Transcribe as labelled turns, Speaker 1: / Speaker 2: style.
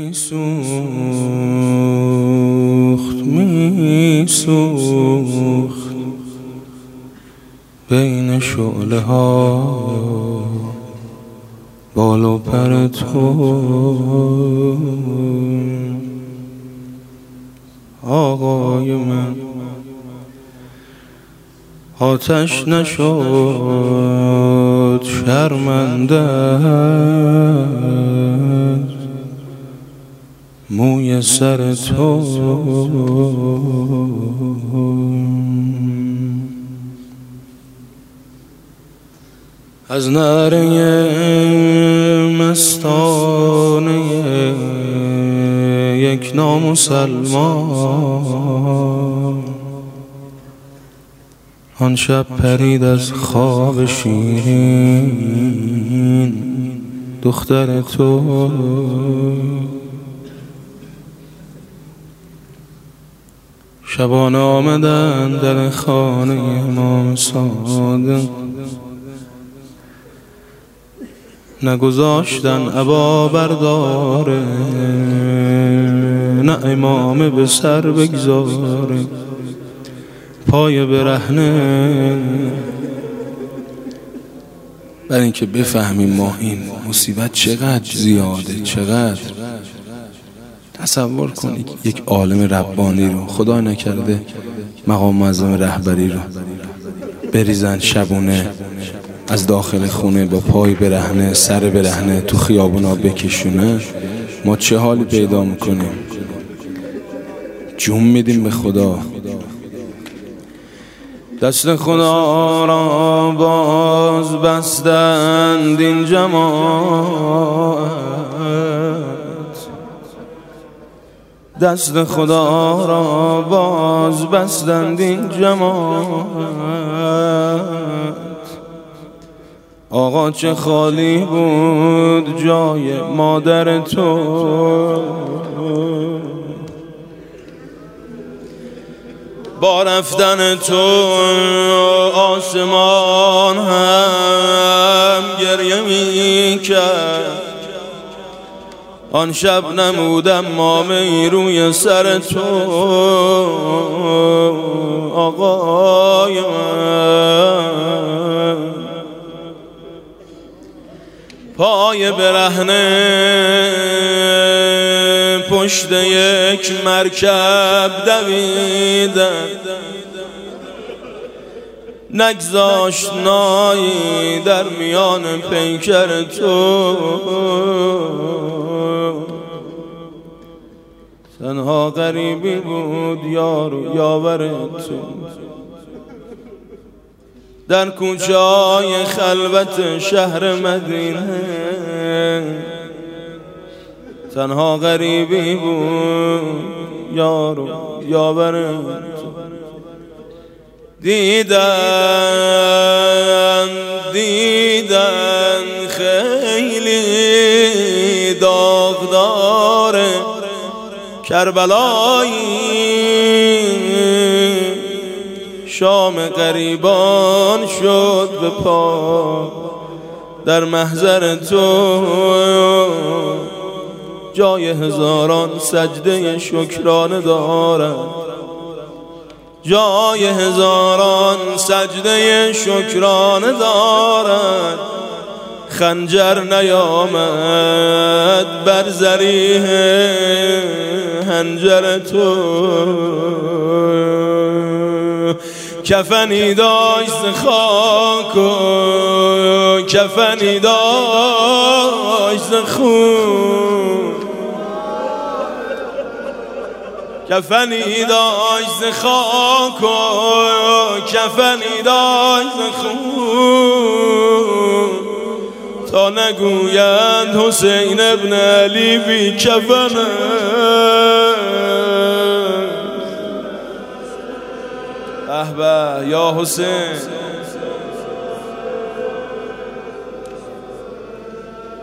Speaker 1: میسوخت بین شعله ها بال و پر تو آقای من. آتش نشد شرمنده موی سر تو، از نعره مستانه یک نامسلمان آن شب پرید از خواب شیرین دختر تو. شبانه آمدن در خانه امام صادق، نگذاشتن عبا برداره نه امام به سر بگذاره، پای برهنه. برای اینکه بفهمیم ما این مصیبت چقدر زیاده، چقدر. تصور کنید یک عالم ربانی رو، خدا نکرده مقام معظم رهبری رو، بریزن شبونه از داخل خونه با پای برهنه سر برهنه تو خیابونا بکشونه، ما چه حالی پیدا میکنیم؟ جون میدیم به خدا. دست خدا را باز بستند این جماعت، دست خدا را باز بستند این جماعت. آقا چه خالی بود جای مادر تو، با رفتن تو آسمان هم گریه می کرد. آن شب نمودم مامی روی سر تو آقای من، پای برهنه پشت یک مرکب دویدن، نگذاشت نایی در میان پیکر تو. تنها غریبی بود یار و یاور تو، در کوچه های خلوت شهر مدینه. تنها غریبی بود یار و یاور تو. دیدن خیلی داغدار کربلایی، شام غریبان شد به پا در محضر تو. جای هزاران سجده شکرانه دارد، جای هزاران سجده شکرانه دارد. خنجر نیامد بر ذریح هنجر تو، کفنی داشت ز خاک و کفنی داشت ز خون، کفنی داشت ز خاک و کفنی داشت ز خون، تا نگویند حسین ابن علی بی کفنه. به یا حسین.